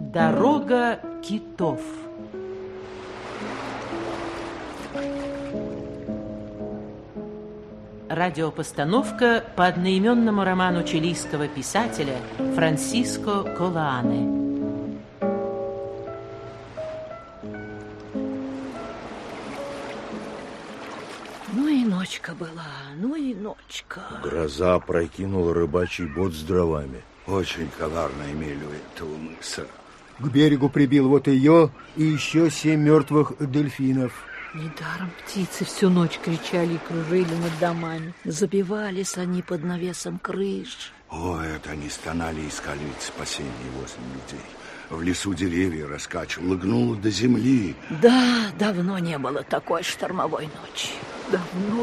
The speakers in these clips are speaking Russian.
Дорога китов. Радиопостановка по одноименному роману чилийского писателя Франсиско Колаане. Ну и ночка была, ну и ночка. Гроза опрокинула рыбачий бот с дровами. Очень коварно имели у этого мыса. К берегу прибил вот ее и еще 7 мертвых дельфинов. Недаром птицы всю ночь кричали и кружили над домами. Забивались они под навесом крыш. О, это они стонали и искали ведь спасение возле людей. В лесу деревья раскачивало, гнуло до земли. Да, давно не было такой штормовой ночи. Давно.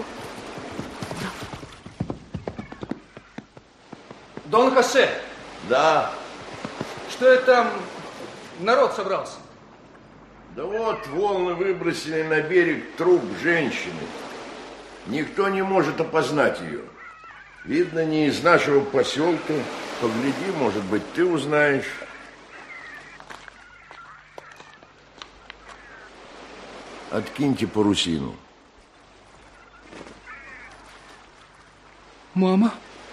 Дон Хосе. Да. Что это там народ собрался? Да вот волны выбросили на берег труп женщины. Никто не может опознать ее. Видно, не из нашего поселка. Погляди, может быть, ты узнаешь. Откиньте парусину. Мама?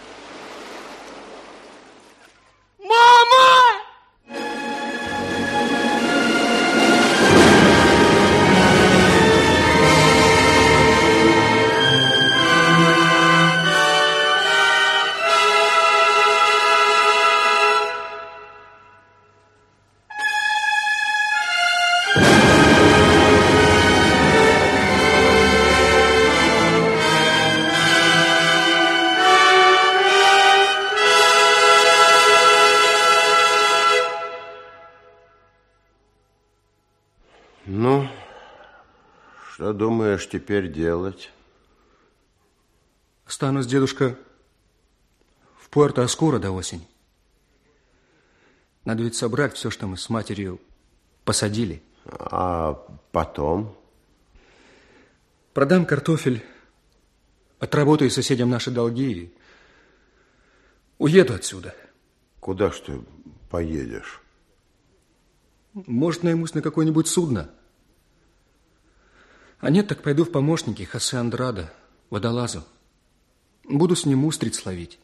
Ну, что думаешь теперь делать? Останусь, дедушка, в Пуэрто-Оскуро до осени. Надо ведь собрать все, что мы с матерью посадили. А потом? Продам картофель, отработаю соседям наши долги и уеду отсюда. Куда ж ты поедешь? Может, наймусь на какое-нибудь судно. А нет, так пойду в помощники Хосе Андрадо, водолазу. Буду с ним устриц ловить.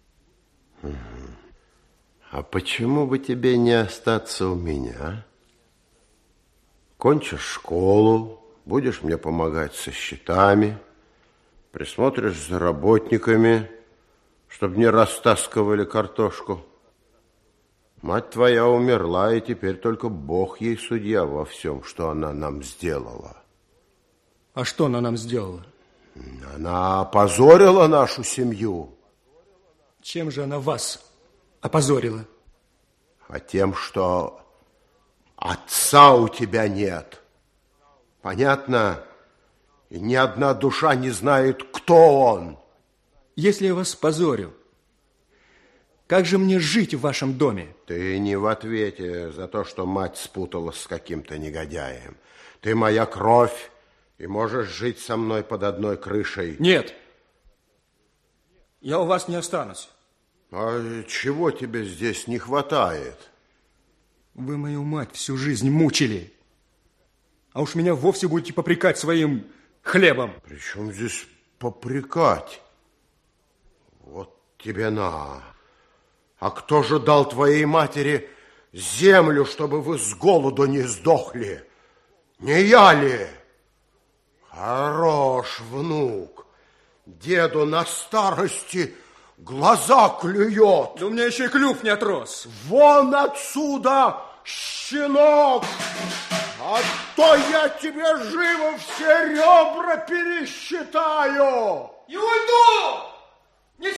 А почему бы тебе не остаться у меня? Кончишь школу, будешь мне помогать со счетами, присмотришь за работниками, чтобы не растаскивали картошку. Мать твоя умерла, и теперь только Бог ей судья во всем, что она нам сделала. А что она нам сделала? Она опозорила нашу семью. Чем же она вас опозорила? А тем, что отца у тебя нет. Понятно? И ни одна душа не знает, кто он. Если я вас позорю, как же мне жить в вашем доме? Ты не в ответе за то, что мать спуталась с каким-то негодяем. Ты моя кровь и можешь жить со мной под одной крышей. Нет, я у вас не останусь. А чего тебе здесь не хватает? Вы мою мать всю жизнь мучили. А уж меня вовсе будете попрекать своим хлебом. При чем здесь попрекать? Вот тебе на. А кто же дал твоей матери землю, чтобы вы с голоду не сдохли? Не я ли? Хорош, внук. Деду на старости глаза клюет. Да у меня еще и клюв не отрос. Вон отсюда, щенок! А то я тебе живо все ребра пересчитаю! И уйду!